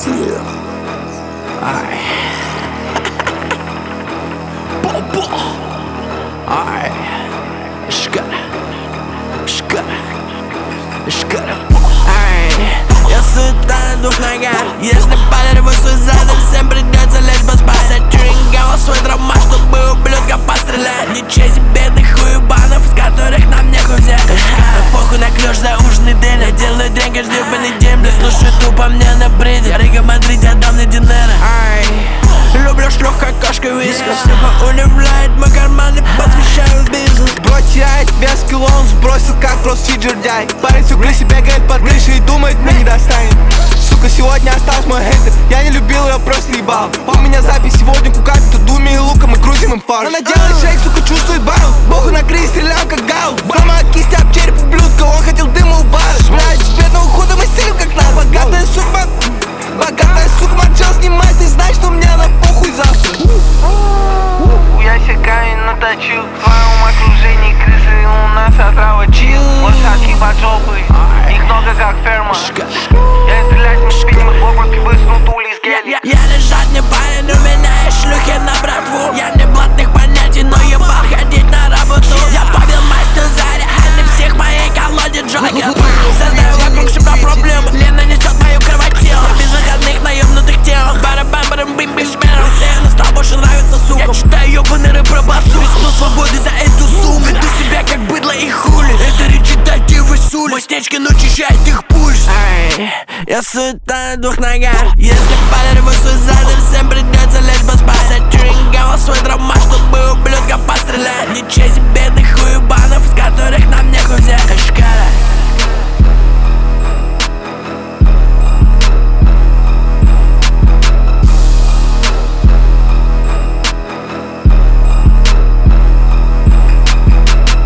Ай. Бо-бо. Ай. Шкара. Ай. Я суета на двух ногах. Если подорву свой задом, всем придется лишь поспать. Оттюринговал свой драма, чтобы ублюдка пострелять. Не честь бедных хуебанов, с которых нам нехуй взять. Похуй на клёш, зауженный день. Я делаю дрянь каждый ебаный день. Бля, слушай тупо мне на бреде. Я Рига Мадрид, я дам на Динера. Ай. Люблю шлюх, как кошка виска. Сука удивляет, мой карман и посвящаю бизнес. Бро теряет вес, кило он сбросил, как просто жердяй. Парень всю крыси бегает под крышей и думает, мне не достанет. Сука, сегодня остался мой хейтер. Я не любил ее, просто ебал. У меня запись сегодня кукать, то думе и луком мы крутим им фарш. Она делает шейк, сука, чувствует бару. Богу на крысе стрелял, как гал. Мама от кисти об череп ублюдка, он хотел дыма у бара. Блядь, с бедного худа мы стилем, как надо. Богатая сука, мочал снимать, ты знаешь, что мне на похуй завтра. Я себе камень наточил. В твоем окружении крысы, у нас отрава чил. Лошадки под жопой, их много как ферма. Я стрелять не спинем, в облаке выснут улиц гелий. Я лежать не парень, у меня есть шлюхи на братву. Я не блатных понятий, но ебал ходить на работу. Я побил мастер Заря, а не псих моей колоде Джокер. Создаю вокруг себя проблемы, Лена несет мою кровать тело. Без выходных на ёбнутых телах, барабам бим бим шмером. Всем стал больше нравится сукам. Я читаю ёбаный рэп про басу, рискну свободы за эту сумму. Веду себя как быдло и хули, это речитативы с улиц. Мой Стечкин учащает их пульс. Ай, я суета на двух ногах. Если подорву свой задом, всем придется лишь поспать. Оттюринговал свой драма, чтобы ублюдка пострелять. Не честь бедных хуебанов, с которых нам нехуй взять. Шкара.